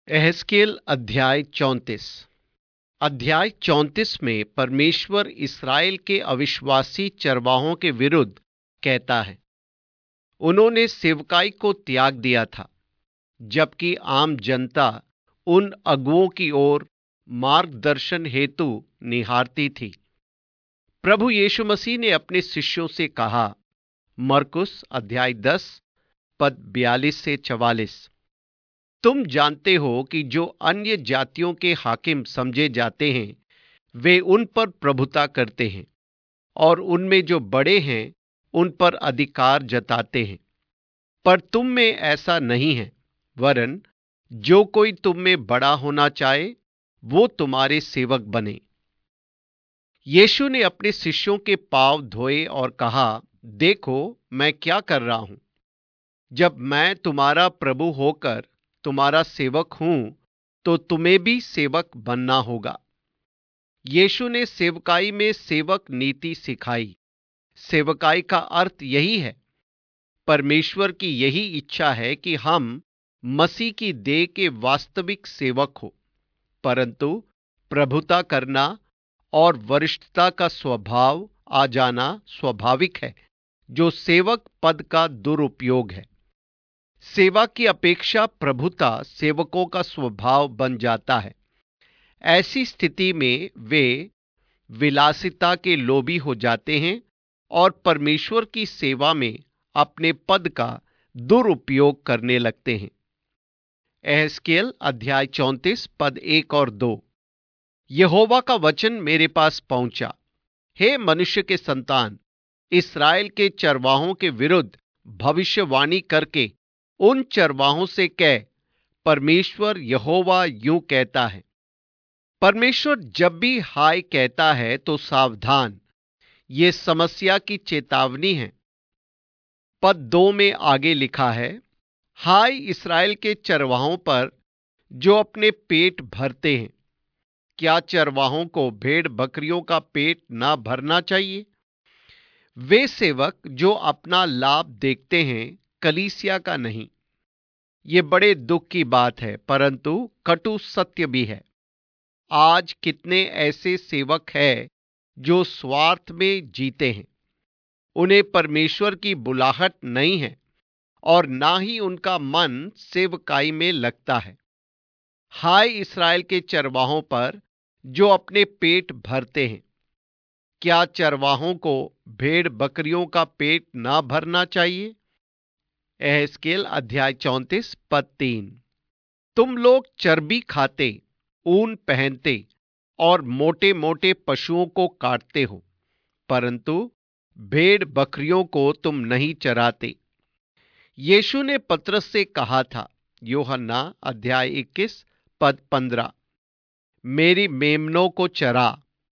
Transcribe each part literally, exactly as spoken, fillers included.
एहezकेल अध्याय चौंतीस। अध्याय चौंतीस में परमेश्वर इस्राएल के अविश्वासी चरवाहों के विरुद्ध कहता है। उन्होंने सेवकाई को त्याग दिया था, जबकि आम जनता उन अगुओं की ओर मार्गदर्शन हेतु निहारती थी। प्रभु यीशु मसीह ने अपने शिष्यों से कहा, मरकुस अध्याय दस पद बयालीस से चवालीस, तुम जानते हो कि जो अन्य जातियों के हाकिम समझे जाते हैं वे उन पर प्रभुता करते हैं और उनमें जो बड़े हैं उन पर अधिकार जताते हैं। पर तुम में ऐसा नहीं है, वरन जो कोई तुम में बड़ा होना चाहे वो तुम्हारे सेवक बने। यीशु ने अपने शिष्यों के पांव धोए और कहा, देखो मैं क्या कर रहा हूं। जब मैं तुम्हारा प्रभु होकर तुम्हारा सेवक हूं तो तुम्हें भी सेवक बनना होगा। यीशु ने सेवकाई में सेवक नीति सिखाई। सेवकाई का अर्थ यही है। परमेश्वर की यही इच्छा है कि हम मसीह की देह के वास्तविक सेवक हो, परंतु प्रभुता करना और वरिष्ठता का स्वभाव आ जाना स्वाभाविक है, जो सेवक पद का दुरुपयोग है। सेवा की अपेक्षा प्रभुता सेवकों का स्वभाव बन जाता है। ऐसी स्थिति में वे विलासिता के लोभी हो जाते हैं और परमेश्वर की सेवा में अपने पद का दुरुपयोग करने लगते हैं। एहezकेल अध्याय चौंतीस पद एक और दो। यहोवा का वचन मेरे पास पहुंचा, हे मनुष्य के संतान, इस्राएल के चरवाहों के विरुद्ध भविष्यवाणी करके उन चरवाहों से कह, परमेश्वर यहोवा यूं कहता है। परमेश्वर जब भी हाय कहता है तो सावधान, ये समस्या की चेतावनी है। पद दो में आगे लिखा है, हाय इस्राएल के चरवाहों पर जो अपने पेट भरते हैं। क्या चरवाहों को भेड़ बकरियों का पेट ना भरना चाहिए? वे सेवक जो अपना लाभ देखते हैं, कलीसिया का नहीं। ये बड़े दुख की बात है, परंतु कटु सत्य भी है। आज कितने ऐसे सेवक हैं जो स्वार्थ में जीते हैं। उन्हें परमेश्वर की बुलाहट नहीं है और ना ही उनका मन सेवकाई में लगता है। हाय इस्राएल के चरवाहों पर जो अपने पेट भरते हैं। क्या चरवाहों को भेड़ बकरियों का पेट ना भरना चाहिए? एहezकेल अध्याय चौंतीस पद तीन। तुम लोग चर्बी खाते, ऊन पहनते और मोटे मोटे पशुओं को काटते हो, परंतु भेड़ बकरियों को तुम नहीं चराते। यीशु ने पतरस से कहा था, यूहन्ना अध्याय इक्कीस पद पंद्रह, मेरी मेमनों को चरा।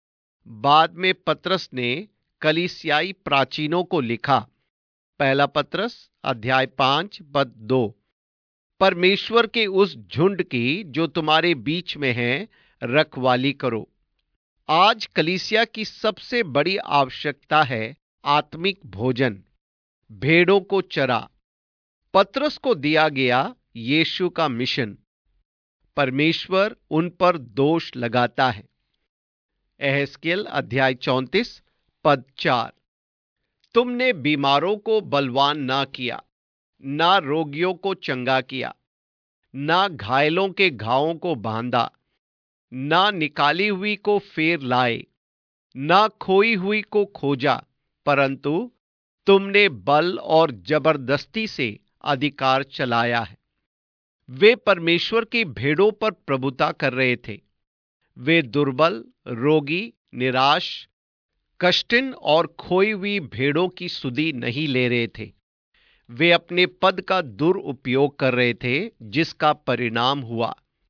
बाद में पतरस ने कलीसियाई प्राचीनों को लिखा, पहला पतरस अध्याय पांच पद दो, परमेश्वर के उस झुंड की जो तुम्हारे बीच में है रखवाली करो। आज कलीसिया की सबसे बड़ी आवश्यकता है आत्मिक भोजन। भेड़ों को चरा। पतरस को दिया गया यीशु का मिशन। परमेश्वर उन पर दोष लगाता है। एहezकेल अध्याय चौंतीस पद चार। तुमने बीमारों को बलवान ना किया, ना रोगियों को चंगा किया, ना घायलों के घावों को बांधा, ना निकाली हुई को फेर लाए, ना खोई हुई को खोजा, परंतु तुमने बल और जबरदस्ती से अधिकार चलाया है। वे परमेश्वर की भेड़ों पर प्रभुता कर रहे थे। वे दुर्बल, रोगी, निराश, कष्टिन और खोई हुई भेड़ों की सुधि नहीं ले रहे थे। वे अपने पद का दुरुपयोग कर रहे थे, जिसका परिणाम हुआ।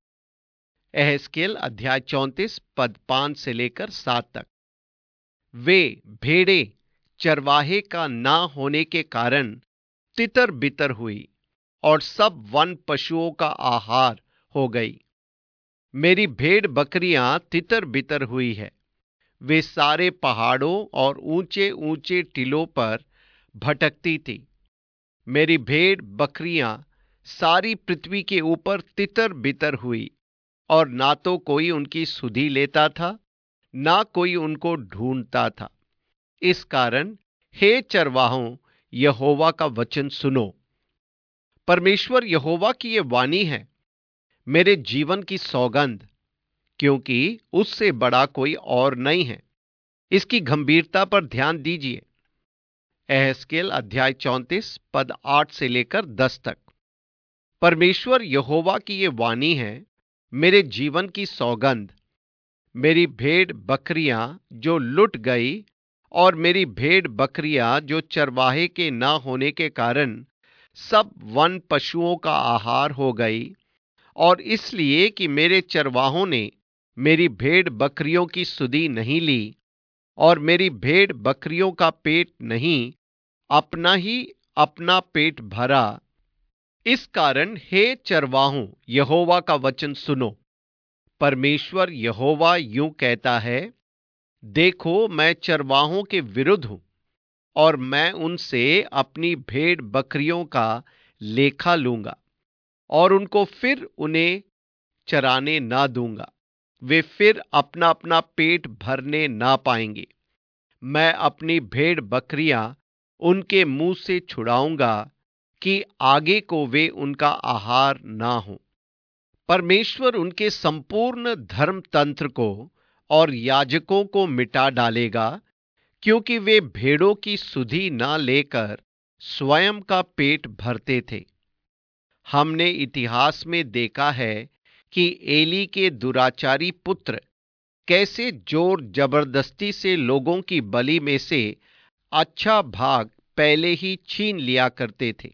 एहezकेल अध्याय चौंतीस पद पांच से लेकर सात तक। वे भेड़े चरवाहे का ना होने के कारण तितर बितर हुई और सब वन पशुओं का आहार हो गई। मेरी भेड़ बकरियां तितर बितर हुई है। वे सारे पहाड़ों और ऊंचे ऊंचे टीलों पर भटकती थी। मेरी भेड़ बकरियां सारी पृथ्वी के ऊपर तितर बितर हुई, और ना तो कोई उनकी सुधि लेता था, ना कोई उनको ढूंढता था। इस कारण हे चरवाहों, यहोवा का वचन सुनो। परमेश्वर यहोवा की ये वाणी है, मेरे जीवन की सौगंध, क्योंकि उससे बड़ा कोई और नहीं है। इसकी गंभीरता पर ध्यान दीजिए। एहezकेल अध्याय चौंतीस पद आठ से लेकर दस तक। परमेश्वर यहोवा की ये वाणी है, मेरे जीवन की सौगंध, मेरी भेड़ बकरियां जो लुट गई और मेरी भेड़ बकरियां जो चरवाहे के न होने के कारण सब वन पशुओं का आहार हो गई, और इसलिए कि मेरे चरवाहों ने मेरी भेड़ बकरियों की सुधि नहीं ली और मेरी भेड़ बकरियों का पेट नहीं, अपना ही अपना पेट भरा। इस कारण हे चरवाहों, यहोवा का वचन सुनो। परमेश्वर यहोवा यूं कहता है, देखो मैं चरवाहों के विरुद्ध हूं और मैं उनसे अपनी भेड़ बकरियों का लेखा लूंगा और उनको फिर उन्हें चराने ना दूंगा। वे फिर अपना अपना पेट भरने ना पाएंगे। मैं अपनी भेड़ बकरियां उनके मुंह से छुड़ाऊंगा कि आगे को वे उनका आहार ना हो। परमेश्वर उनके संपूर्ण धर्म तंत्र को और याजकों को मिटा डालेगा, क्योंकि वे भेड़ों की सुधि ना लेकर स्वयं का पेट भरते थे। हमने इतिहास में देखा है कि एली के दुराचारी पुत्र कैसे जोर जबरदस्ती से लोगों की बलि में से अच्छा भाग पहले ही छीन लिया करते थे।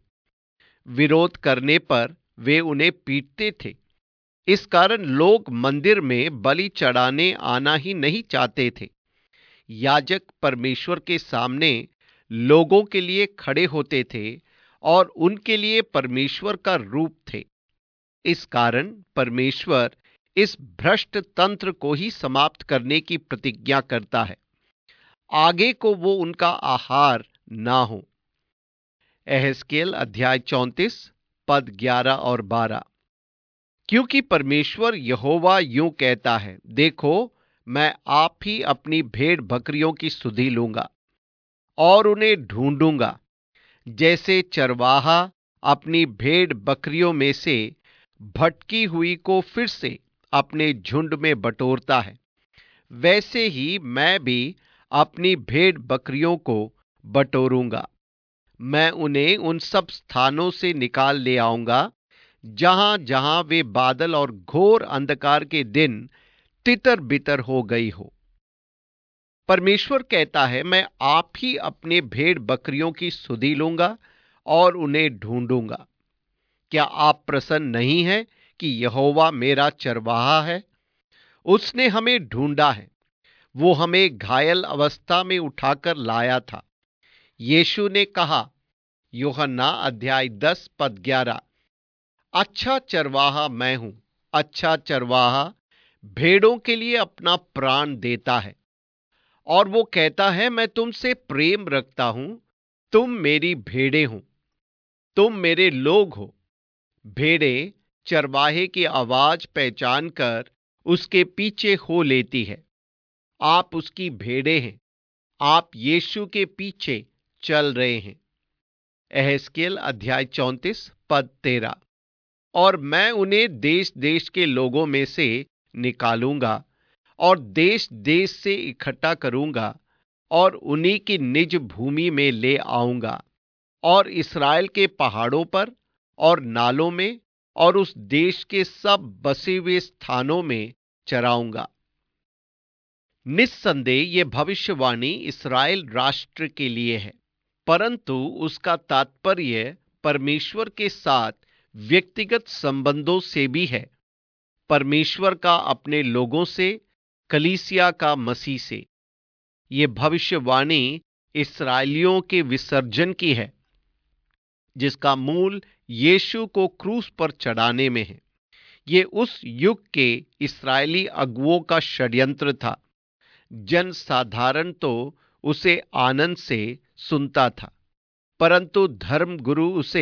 विरोध करने पर वे उन्हें पीटते थे। इस कारण लोग मंदिर में बलि चढ़ाने आना ही नहीं चाहते थे। याजक परमेश्वर के सामने लोगों के लिए खड़े होते थे और उनके लिए परमेश्वर का रूप थे। इस कारण परमेश्वर इस भ्रष्ट तंत्र को ही समाप्त करने की प्रतिज्ञा करता है, आगे को वो उनका आहार ना हो। एहezकेल अध्याय चौंतीस पद ग्यारह और बारह। क्योंकि परमेश्वर यहोवा यूं कहता है, देखो मैं आप ही अपनी भेड़ बकरियों की सुधि लूंगा और उन्हें ढूंढूंगा, जैसे चरवाहा अपनी भेड़ बकरियों में से भटकी हुई को फिर से अपने झुंड में बटोरता है, वैसे ही मैं भी अपनी भेड़ बकरियों को बटोरूंगा। मैं उन्हें उन सब स्थानों से निकाल ले आऊंगा जहां जहां वे बादल और घोर अंधकार के दिन तितर बितर हो गई हो। परमेश्वर कहता है, मैं आप ही अपने भेड़ बकरियों की सुधि लूंगा और उन्हें ढूंढूंगा। क्या आप प्रसन्न नहीं हैं कि यहोवा मेरा चरवाहा है? उसने हमें ढूंढा है। वो हमें घायल अवस्था में उठाकर लाया था। यीशु ने कहा, यूहन्ना अध्याय दस पद ग्यारह, अच्छा चरवाहा मैं हूं। अच्छा चरवाहा भेड़ों के लिए अपना प्राण देता है। और वो कहता है, मैं तुमसे प्रेम रखता हूं, तुम मेरी भेड़ें हो, तुम मेरे लोग हो। भेड़ें चरवाहे की आवाज पहचान कर उसके पीछे हो लेती है। आप उसकी भेड़ें हैं। आप यीशु के पीछे चल रहे हैं। एहezकेल अध्याय चौंतीस पद तेरह। और मैं उन्हें देश देश के लोगों में से निकालूंगा और देश देश से इकट्ठा करूंगा और उन्हीं की निज भूमि में ले आऊंगा और इस्राएल के पहाड़ों पर और नालों में और उस देश के सब बसे हुए स्थानों में चराऊंगा। निस्संदेह ये भविष्यवाणी इस्राएल राष्ट्र के लिए है, परंतु उसका तात्पर्य परमेश्वर के साथ व्यक्तिगत संबंधों से भी है। परमेश्वर का अपने लोगों से, कलीसिया का मसीह से। ये भविष्यवाणी इस्राएलियों के विसर्जन की है, जिसका मूल यीशु को क्रूस पर चढ़ाने में है। ये उस युग के इस्राएली अगुओं का षड्यंत्र था। जन साधारण तो उसे आनंद से सुनता था, परंतु धर्मगुरु उसे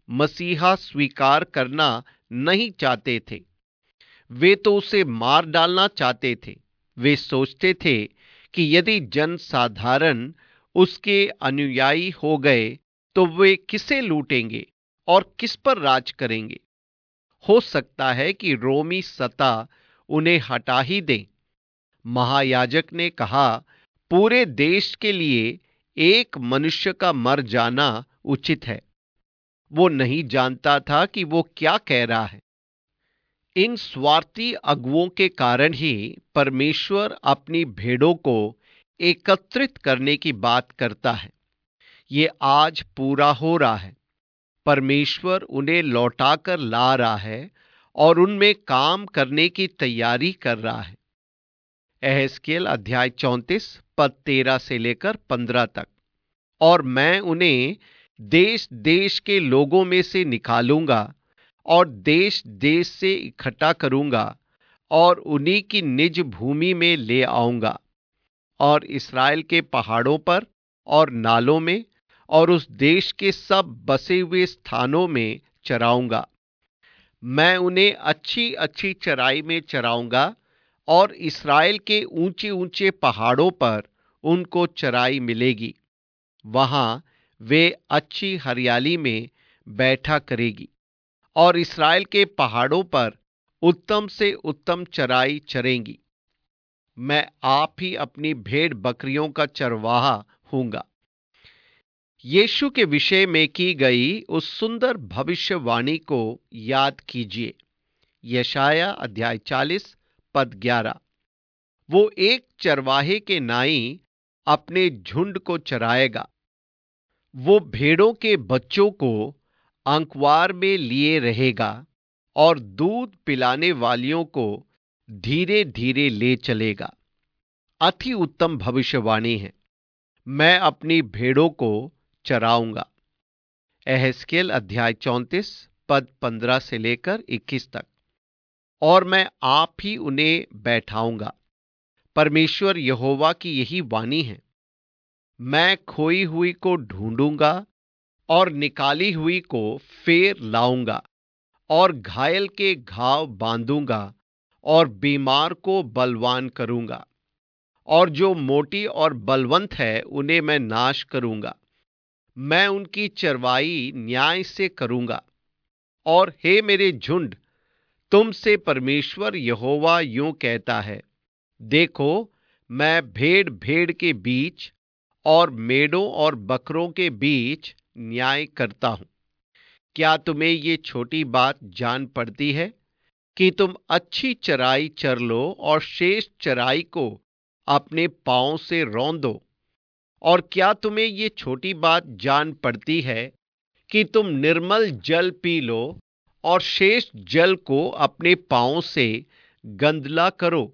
मसीहा स्वीकार करना नहीं चाहते थे। वे तो उसे मार डालना चाहते थे। वे सोचते थे कि यदि जन साधारण उसके अनुयायी हो गए तो वे किसे लूटेंगे और किस पर राज करेंगे। हो सकता है कि रोमी सत्ता उन्हें हटा ही दे। महायाजक ने कहा, पूरे देश के लिए एक मनुष्य का मर जाना उचित है। वो नहीं जानता था कि वो क्या कह रहा है। इन स्वार्थी अगुओं के कारण ही परमेश्वर अपनी भेड़ों को एकत्रित करने की बात करता है। ये आज पूरा हो रहा है। परमेश्वर उन्हें लौटाकर ला रहा है और उनमें काम करने की तैयारी कर रहा है। एहेजकेल अध्याय चौंतीस पद तेरह से लेकर पंद्रह तक। और मैं उन्हें देश देश के लोगों में से निकालूंगा और देश देश से इकट्ठा करूंगा और उन्हीं की निज भूमि में ले आऊंगा और इस्राएल के पहाड़ों पर और नालों में और उस देश के सब बसे हुए स्थानों में चराऊंगा। मैं उन्हें अच्छी अच्छी चराई में चराऊंगा और इस्राएल के ऊंचे ऊंचे पहाड़ों पर उनको चराई मिलेगी। वहां वे अच्छी हरियाली में बैठा करेगी और इस्राएल के पहाड़ों पर उत्तम से उत्तम चराई चरेंगी। मैं आप ही अपनी भेड़ बकरियों का चरवाहा हूंगा। यीशु के विषय में की गई उस सुंदर भविष्यवाणी को याद कीजिए। यशाया अध्याय चालीस पद ग्यारह। वो एक चरवाहे के नाई अपने झुंड को चराएगा। वो भेड़ों के बच्चों को अंकवार में लिए रहेगा और दूध पिलाने वालियों को धीरे धीरे ले चलेगा। अति उत्तम भविष्यवाणी है। मैं अपनी भेड़ों को चराऊंगा। एहेजकेल अध्याय चौंतीस पद पंद्रह से लेकर इक्कीस तक। और मैं आप ही उन्हें बैठाऊंगा। परमेश्वर यहोवा की यही वाणी है। मैं खोई हुई को ढूंढूंगा और निकाली हुई को फेर लाऊंगा और घायल के घाव बांधूंगा और बीमार को बलवान करूंगा और जो मोटी और बलवंत है उन्हें मैं नाश करूंगा। मैं उनकी चरवाई न्याय से करूंगा। और हे मेरे झुंड, तुमसे परमेश्वर यहोवा यूं कहता है, देखो, मैं भेड़ भेड़ के बीच और मेढ़ों और बकरों के बीच न्याय करता हूं। क्या तुम्हें ये छोटी बात जान पड़ती है कि तुम अच्छी चराई चर लो और शेष चराई को अपने पांव से रौंद दो? और क्या तुम्हें ये छोटी बात जान पड़ती है कि तुम निर्मल जल पी लो और शेष जल को अपने पांव से गंदला करो?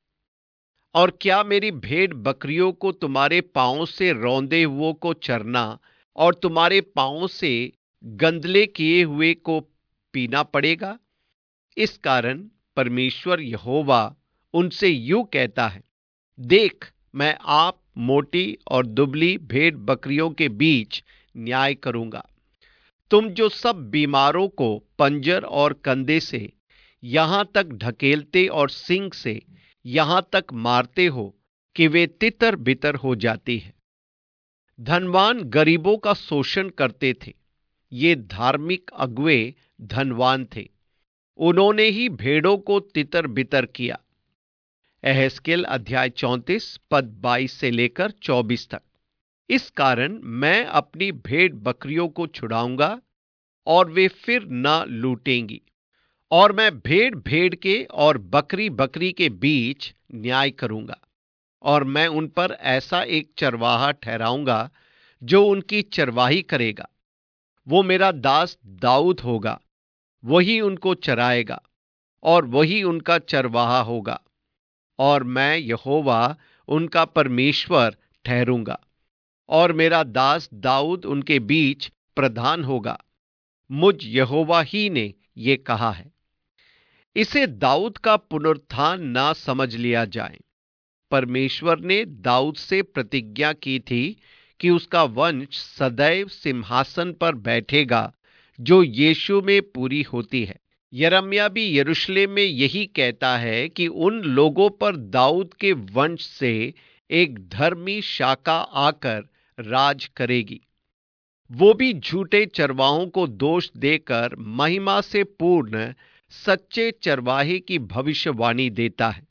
और क्या मेरी भेड़ बकरियों को तुम्हारे पांव से रौंदे हुओं को चरना और तुम्हारे पांव से गंदले किए हुए को पीना पड़ेगा? इस कारण परमेश्वर यहोवा उनसे यूं कहता है, देख, मैं आप मोटी और दुबली भेड़ बकरियों के बीच न्याय करूंगा। तुम जो सब बीमारों को पंजर और कंधे से यहां तक ढकेलते और सींग से यहां तक मारते हो कि वे तितर बितर हो जाती है। धनवान गरीबों का शोषण करते थे। ये धार्मिक अगुए धनवान थे। उन्होंने ही भेड़ों को तितर बितर किया। एहेजकेल अध्याय चौंतीस पद बाईस से लेकर चौबीस तक। इस कारण मैं अपनी भेड़ बकरियों को छुड़ाऊंगा और वे फिर न लूटेंगी। और मैं भेड़ भेड़ के और बकरी बकरी के बीच न्याय करूंगा। और मैं उन पर ऐसा एक चरवाहा ठहराऊंगा जो उनकी चरवाही करेगा। वो मेरा दास दाऊद होगा। वही उनको चराएगा और वही उनका चरवाहा होगा। और मैं यहोवा उनका परमेश्वर ठहरूंगा और मेरा दास दाऊद उनके बीच प्रधान होगा। मुझ यहोवा ही ने ये कहा है। इसे दाऊद का पुनरुत्थान ना समझ लिया जाए। परमेश्वर ने दाऊद से प्रतिज्ञा की थी कि उसका वंश सदैव सिंहासन पर बैठेगा जो यीशु में पूरी होती है। यिर्मयाह भी यरूशलेम में यही कहता है कि उन लोगों पर दाऊद के वंश से एक धर्मी शाखा आकर राज करेगी। वो भी झूठे चरवाहों को दोष देकर महिमा से पूर्ण सच्चे चरवाहे की भविष्यवाणी देता है।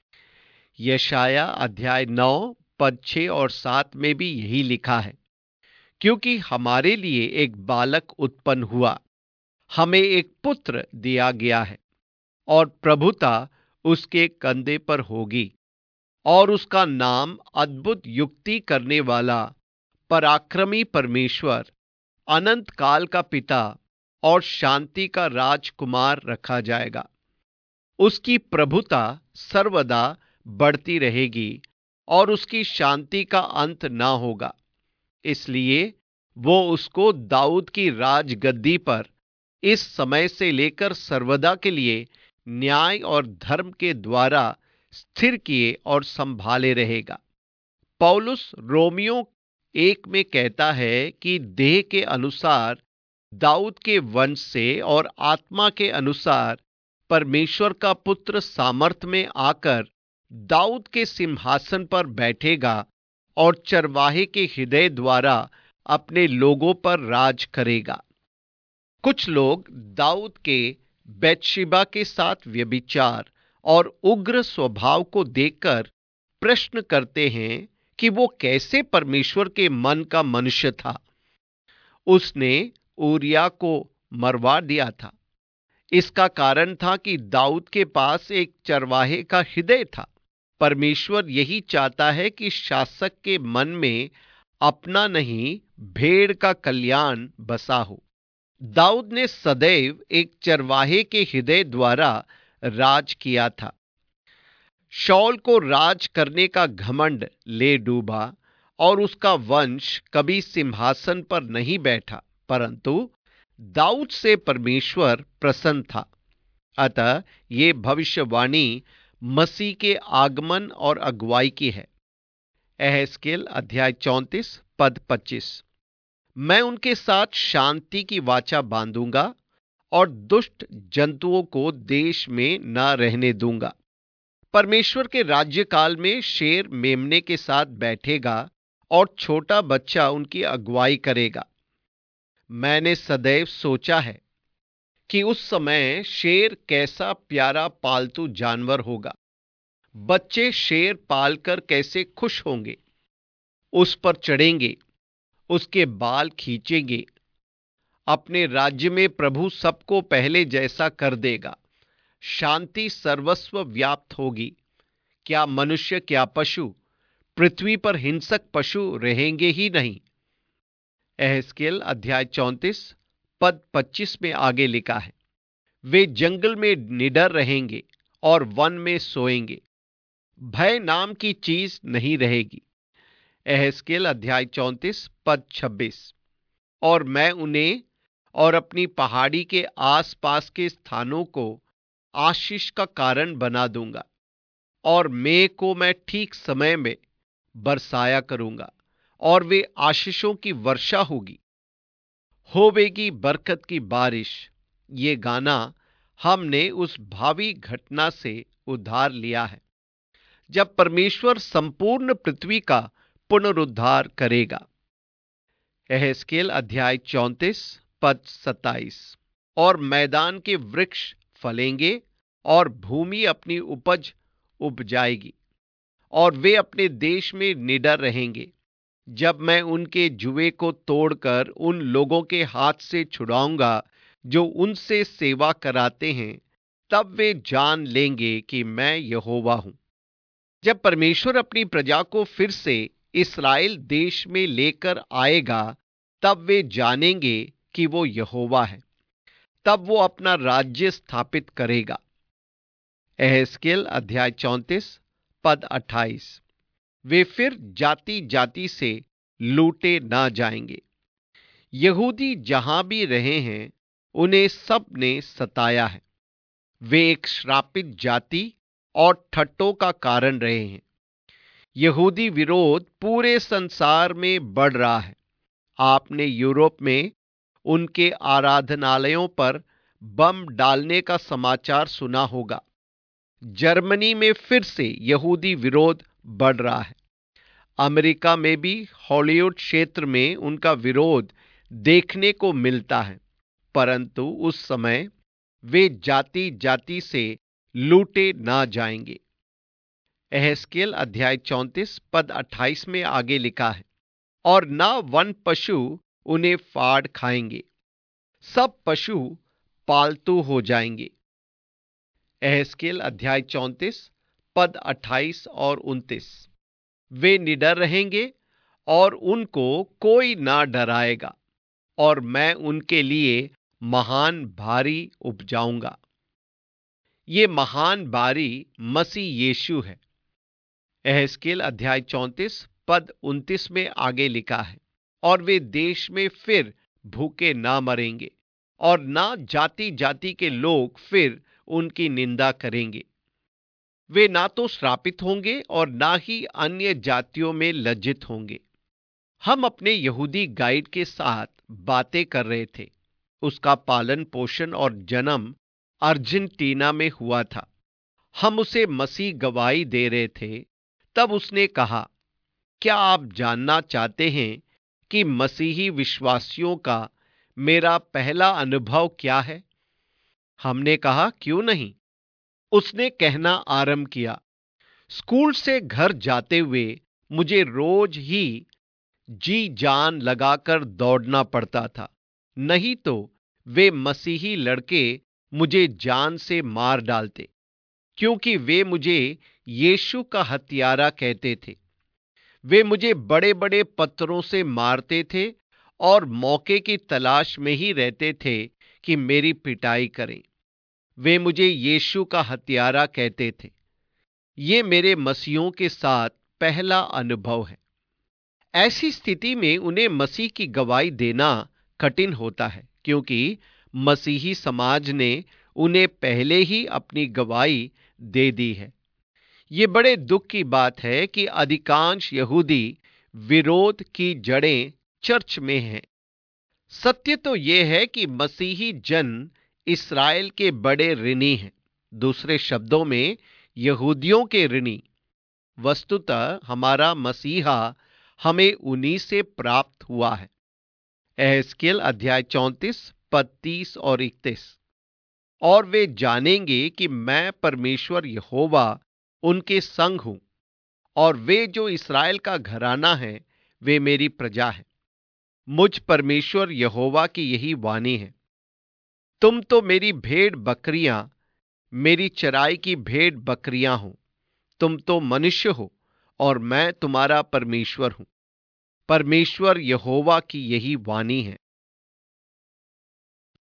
यशाया अध्याय नौ पद छः और सात में भी यही लिखा है, क्योंकि हमारे लिए एक बालक उत्पन्न हुआ, हमें एक पुत्र दिया गया है और प्रभुता उसके कंधे पर होगी, और उसका नाम अद्भुत युक्ति करने वाला, पराक्रमी परमेश्वर, अनंत काल का पिता और शांति का राजकुमार रखा जाएगा। उसकी प्रभुता सर्वदा बढ़ती रहेगी और उसकी शांति का अंत ना होगा। इसलिए वो उसको दाऊद की राजगद्दी पर इस समय से लेकर सर्वदा के लिए न्याय और धर्म के द्वारा स्थिर किए और संभाले रहेगा। पौलुस रोमियो एक में कहता है कि देह के अनुसार दाऊद के वंश से और आत्मा के अनुसार परमेश्वर का पुत्र सामर्थ में आकर दाऊद के सिंहासन पर बैठेगा और चरवाहे के हृदय द्वारा अपने लोगों पर राज करेगा। कुछ लोग दाऊद के बैतशेबा के साथ व्यभिचार और उग्र स्वभाव को देखकर प्रश्न करते हैं कि वो कैसे परमेश्वर के मन का मनुष्य था। उसने ऊरिया को मरवा दिया था। इसका कारण था कि दाऊद के पास एक चरवाहे का हृदय था। परमेश्वर यही चाहता है कि शासक के मन में अपना नहीं, भेड़ का कल्याण बसा हो। दाऊद ने सदैव एक चरवाहे के हृदय द्वारा राज किया था। शाऊल को राज करने का घमंड ले डूबा और उसका वंश कभी सिंहासन पर नहीं बैठा, परंतु दाऊद से परमेश्वर प्रसन्न था। अतः ये भविष्यवाणी मसीह के आगमन और अगुवाई की है। एहेजकेल अध्याय चौंतीस पद पच्चीस। मैं उनके साथ शांति की वाचा बांधूंगा और दुष्ट जंतुओं को देश में न रहने दूंगा। परमेश्वर के राज्यकाल में शेर मेमने के साथ बैठेगा और छोटा बच्चा उनकी अगुवाई करेगा। मैंने सदैव सोचा है कि उस समय शेर कैसा प्यारा पालतू जानवर होगा। बच्चे शेर पालकर कैसे खुश होंगे। उस पर चढ़ेंगे, उसके बाल खींचेंगे। अपने राज्य में प्रभु सबको पहले जैसा कर देगा। शांति सर्वस्व व्याप्त होगी। क्या मनुष्य क्या पशु, पृथ्वी पर हिंसक पशु रहेंगे ही नहीं। एहेजकेल अध्याय चौंतीस पद पच्चीस में आगे लिखा है, वे जंगल में निडर रहेंगे और वन में सोएंगे। भय नाम की चीज नहीं रहेगी। एहेजकेल अध्याय चौंतीस पद छब्बीस। और मैं उन्हें और अपनी पहाड़ी के आसपास के स्थानों को आशीष का कारण बना दूंगा, और मेघ को मैं ठीक समय में बरसाया करूंगा, और वे आशीषों की वर्षा होगी। होवेगी बरकत की बारिश। ये गाना हमने उस भावी घटना से उधार लिया है जब परमेश्वर संपूर्ण पृथ्वी का पुनरुद्धार करेगा। एहेजकेल अध्याय चौंतीस पद सत्ताईस। और मैदान के वृक्ष फलेंगे और भूमि अपनी उपज उपजाएगी, और वे अपने देश में निडर रहेंगे। जब मैं उनके जुए को तोड़कर उन लोगों के हाथ से छुड़ाऊंगा जो उनसे सेवा कराते हैं, तब वे जान लेंगे कि मैं यहोवा हूं। जब परमेश्वर अपनी प्रजा को फिर से इस्राएल देश में लेकर आएगा, तब वे जानेंगे कि वो यहोवा है। तब वो अपना राज्य स्थापित करेगा। एहेजकेल अध्याय चौंतीस पद अट्ठाईस। वे फिर जाति जाति से लूटे ना जाएंगे। यहूदी जहां भी रहे हैं, उन्हें सब ने सताया है। वे एक श्रापित जाति और ठट्टों का कारण रहे हैं। यहूदी विरोध पूरे संसार में बढ़ रहा है। आपने यूरोप में उनके आराधनालयों पर बम डालने का समाचार सुना होगा। जर्मनी में फिर से यहूदी विरोध बढ़ रहा है। अमेरिका में भी हॉलीवुड क्षेत्र में उनका विरोध देखने को मिलता है, परंतु उस समय वे जाति जाति से लूटे ना जाएंगे। एहेजकेल अध्याय चौंतीस पद अट्ठाईस में आगे लिखा है, और ना वन पशु उन्हें फाड़ खाएंगे, सब पशु पालतू हो जाएंगे। एहेजकेल अध्याय चौंतीस पद अट्ठाईस और उनतीस। वे निडर रहेंगे और उनको कोई ना डराएगा, और मैं उनके लिए महान भारी उपजाऊंगा। ये महान भारी मसीह यीशु है। एहेजकेल अध्याय चौंतीस पद उनतीस में आगे लिखा है, और वे देश में फिर भूखे ना मरेंगे, और ना जाति जाति के लोग फिर उनकी निंदा करेंगे। वे ना तो श्रापित होंगे और ना ही अन्य जातियों में लज्जित होंगे। हम अपने यहूदी गाइड के साथ बातें कर रहे थे। उसका पालन पोषण और जन्म अर्जेंटीना में हुआ था। हम उसे मसीह गवाही दे रहे थे। तब उसने कहा, क्या आप जानना चाहते हैं कि मसीही विश्वासियों का मेरा पहला अनुभव क्या है? हमने कहा, क्यों नहीं। उसने कहना आरंभ किया, स्कूल से घर जाते हुए मुझे रोज ही जी जान लगाकर दौड़ना पड़ता था, नहीं तो वे मसीही लड़के मुझे जान से मार डालते, क्योंकि वे मुझे यीशु का हत्यारा कहते थे। वे मुझे बड़े बड़े पत्थरों से मारते थे और मौके की तलाश में ही रहते थे कि मेरी पिटाई करें। वे मुझे यीशु का हत्यारा कहते थे। ये मेरे मसीहों के साथ पहला अनुभव है। ऐसी स्थिति में उन्हें मसीह की गवाही देना कठिन होता है, क्योंकि मसीही समाज ने उन्हें पहले ही अपनी गवाही दे दी है। ये बड़े दुख की बात है कि अधिकांश यहूदी विरोध की जड़ें चर्च में हैं। सत्य तो यह है कि मसीही जन इस्राएल के बड़े ऋणी हैं, दूसरे शब्दों में यहूदियों के ऋणी। वस्तुतः हमारा मसीहा हमें उन्हीं से प्राप्त हुआ है। एहेजकेल अध्याय चौंतीस पद तीस और इकतीस। और वे जानेंगे कि मैं परमेश्वर यहोवा उनके संग हूं, और वे जो इस्राएल का घराना है वे मेरी प्रजा है। मुझ परमेश्वर यहोवा की यही वाणी है, तुम तो मेरी भेड़ बकरियां, मेरी चराई की भेड़ बकरियां हो। तुम तो मनुष्य हो और मैं तुम्हारा परमेश्वर हूं। परमेश्वर यहोवा की यही वाणी है।